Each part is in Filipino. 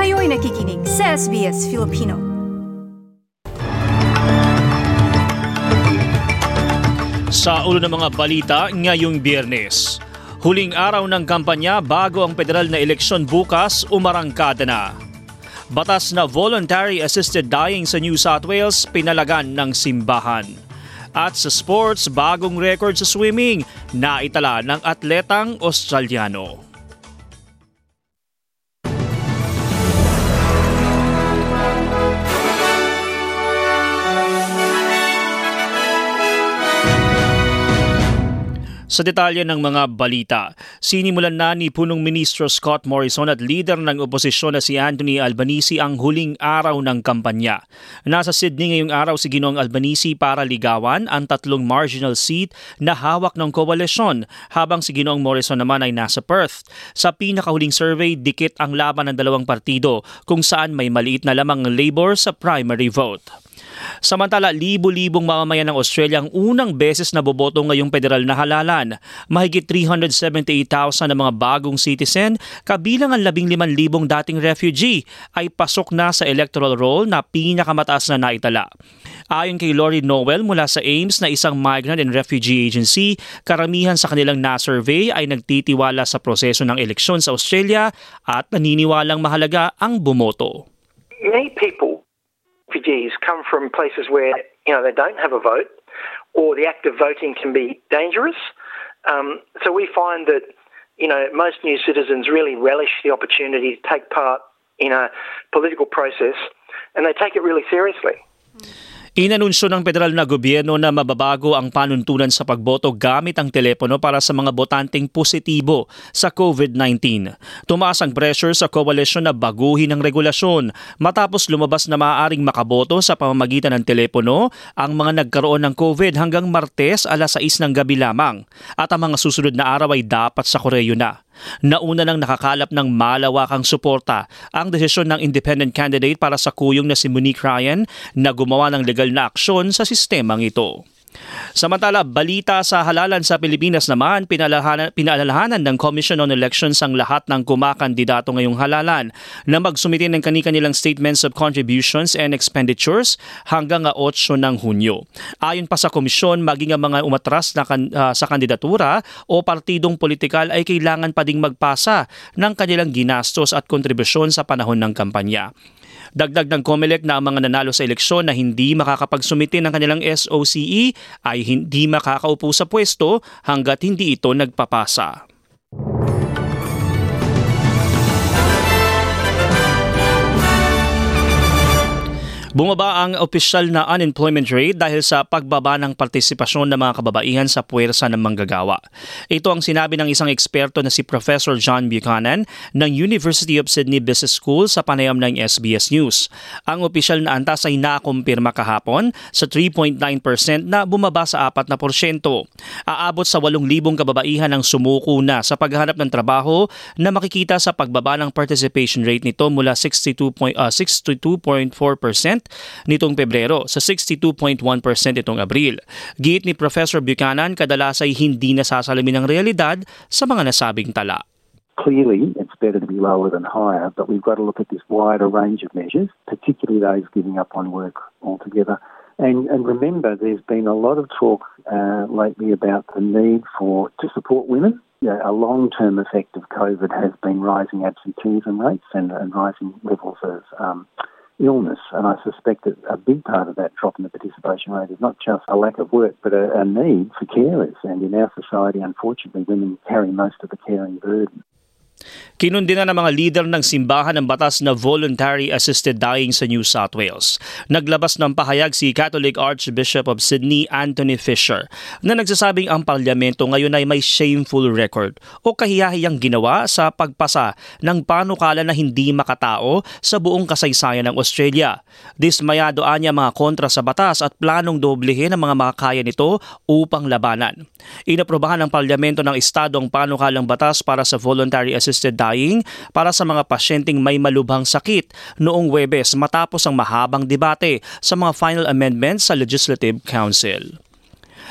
Kayo'y nakikinig sa SBS Filipino. Sa ulo ng mga balita ngayong Biyernes. Huling araw ng kampanya bago ang federal na eleksyon bukas, umarangkada na. Batas na voluntary assisted dying sa New South Wales pinalagan ng simbahan. At sa sports, bagong record sa swimming na itala ng atletang Australiano. Sa detalye ng mga balita, sinimulan na ni Punong Ministro Scott Morrison at leader ng oposisyon na si Anthony Albanese ang huling araw ng kampanya. Nasa Sydney ngayong araw si Ginoong Albanese para ligawan ang tatlong marginal seat na hawak ng koalisyon habang si Ginoong Morrison naman ay nasa Perth. Sa pinakahuling survey, dikit ang laban ng dalawang partido kung saan may maliit na lamang Labor sa primary vote. Samantala, libo-libong mamamayan ng Australia ang unang beses na boboto ngayong federal na halalan. Mahigit 378,000 na mga bagong citizen, kabilang ang 15,000 dating refugee, ay pasok na sa electoral roll na pinakamataas na naitala. Ayon kay Lori Noel mula sa AIMS na isang migrant and refugee agency, karamihan sa kanilang na-survey ay nagtitiwala sa proseso ng eleksyon sa Australia at naniniwalang mahalaga ang bumoto. Many people, refugees, come from places where they don't have a vote, or the act of voting can be dangerous. So we find that most new citizens really relish the opportunity to take part in a political process, and they take it really seriously. Inanunsyo ng federal na gobyerno na mababago ang panuntunan sa pagboto gamit ang telepono para sa mga botanteng positibo sa COVID-19. Tumaas ang pressure sa coalition na baguhin ang regulasyon matapos lumabas na maaaring makaboto sa pamamagitan ng telepono ang mga nagkaroon ng COVID hanggang Martes alas 6 ng gabi lamang at ang mga susunod na araw ay dapat sa Koreo na. Nauna nang nakakalap ng malawakang suporta ang desisyon ng independent candidate para sa kuyong na si Monique Ryan na gumawa ng legal na aksyon sa sistemang ito. Samantala, balita sa halalan sa Pilipinas naman, pinaalalahanan ng Commission on Elections ang lahat ng kumakandidato ngayong halalan na magsumite ng kani-kanilang statements of contributions and expenditures hanggang 8 ng Hunyo. Ayon pa sa komisyon, maging ang mga umatras na sa kandidatura o partidong politikal ay kailangan pa ding magpasa ng kanilang ginastos at kontribusyon sa panahon ng kampanya. Dagdag ng COMELEC na ang mga nanalo sa eleksyon na hindi makakapagsumite ng kanilang SOCE ay hindi makakaupo sa pwesto hanggat hindi ito nagpapasa. Bumaba ang opisyal na unemployment rate dahil sa pagbaba ng partisipasyon ng mga kababaihan sa puwersa ng manggagawa. Ito ang sinabi ng isang eksperto na si Professor John Buchanan ng University of Sydney Business School sa panayam ng SBS News. Ang opisyal na antas ay nakumpirma kahapon sa 3.9% na bumaba sa 4%. Aabot sa 8,000 kababaihan ang sumuko na sa paghahanap ng trabaho na makikita sa pagbaba ng participation rate nito mula 62.4% nitong Pebrero sa 62.1% itong Abril. Giit ni Professor Buchanan, kadalas ay hindi nasasalamin ng realidad sa mga nasabing tala. Clearly, it's better to be lower than higher, but we've got to look at this wider range of measures, particularly those giving up on work altogether. And remember, there's been a lot of talk lately about the need to support women. A long-term effect of COVID has been rising absenteeism rates and rising levels of illness, and I suspect that a big part of that drop in the participation rate is not just a lack of work, but a need for carers. And in our society, unfortunately, women carry most of the caring burden. Kinundi na ng mga lider ng simbahan ang batas na voluntary assisted dying sa New South Wales. Naglabas ng pahayag si Catholic Archbishop of Sydney Anthony Fisher na nagsasabing ang parlamento ngayon ay may shameful record o kahiyahiyang ginawa sa pagpasa ng panukala na hindi makatao sa buong kasaysayan ng Australia. Dismayado niya mga kontra sa batas at planong doblehin ang mga makakaya nito upang labanan. Inaprobahan ng parlamento ng estado ang panukalang batas para sa voluntary assisted dying para sa mga pasyenteng may malubhang sakit noong Huwebes matapos ang mahabang debate sa mga final amendments sa Legislative Council.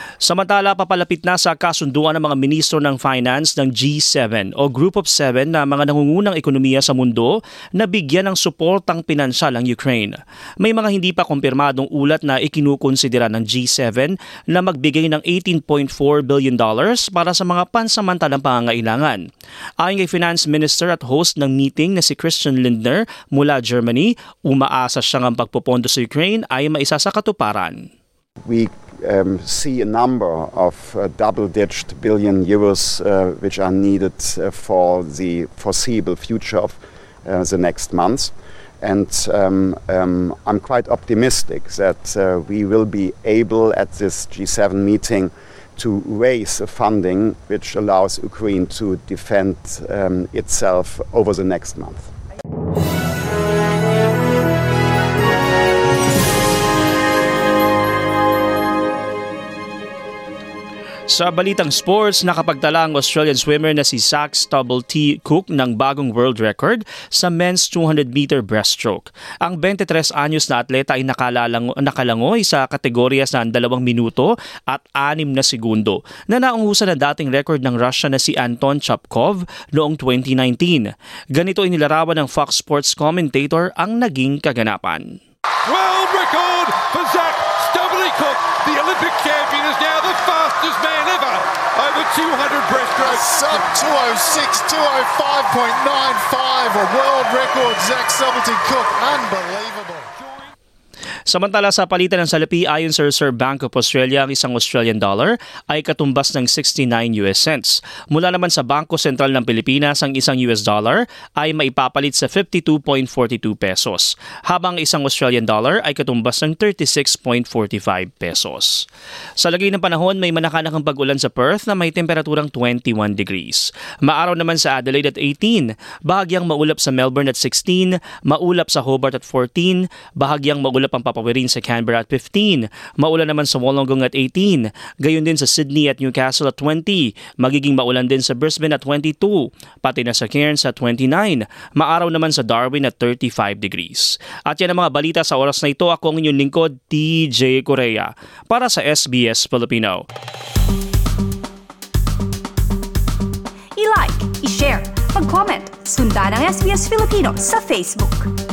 Samantala, papalapit na sa kasunduan ng mga ministro ng finance ng G7 o Group of Seven na mga nangungunang ekonomiya sa mundo na bigyan ng suportang pinansyal ang Ukraine. May mga hindi pa kumpirmadong ulat na ikinukonsidera ng G7 na magbigay ng $18.4 billion para sa mga pansamantalang pangangailangan. Ayon kay Finance Minister at host ng meeting na si Christian Lindner mula Germany, umaasa siya ng pagpopondo sa Ukraine ay maisa sa katuparan. We see a number of double-digit billion euros which are needed for the foreseeable future of the next months. And I'm quite optimistic that we will be able at this G7 meeting to raise funding which allows Ukraine to defend itself over the next month. Sa balitang sports, nakapagtala ang Australian swimmer na si Zach Stubble-T Cook ng bagong world record sa men's 200-meter breaststroke. Ang 23 anyos na atleta ay nakalangoy sa kategorya sa 2 minuto at 6 na segundo na naungusan ang dating record ng Russia na si Anton Chapkov noong 2019. Ganito inilarawan ng Fox Sports commentator ang naging kaganapan. World record for Zach Stubble-T Cook. The Olympic champion is now the fastest man ever over 200 breaststroke. Sub 206, 205.95, a world record, Zach Stubble-T Cook. Unbelievable. Samantala sa palitan ng salapi ayon sa Reserve Bank of Australia, ang isang Australian dollar ay katumbas ng 69 US cents. Mula naman sa Bangko Sentral ng Pilipinas, ang isang US dollar ay maipapalit sa 52.42 pesos, habang isang Australian dollar ay katumbas ng 36.45 pesos. Sa lagay ng panahon, may manakanakang pag-ulan sa Perth na may temperaturang 21 degrees. Maaraw naman sa Adelaide at 18, bahagyang maulap sa Melbourne at 16, maulap sa Hobart at 14, bahagyang maulap ang papawirin sa Canberra at 15, maulan naman sa Wollongong at 18, gayon din sa Sydney at Newcastle at 20, magiging maulan din sa Brisbane at 22, pati na sa Cairns at 29, maaraw naman sa Darwin at 35 degrees. At yan ang mga balita sa oras na ito. Ako ang inyong lingkod, TJ Correa, para sa SBS Filipino. I-like, i-share, mag-comment, sundan ang SBS Filipino sa Facebook.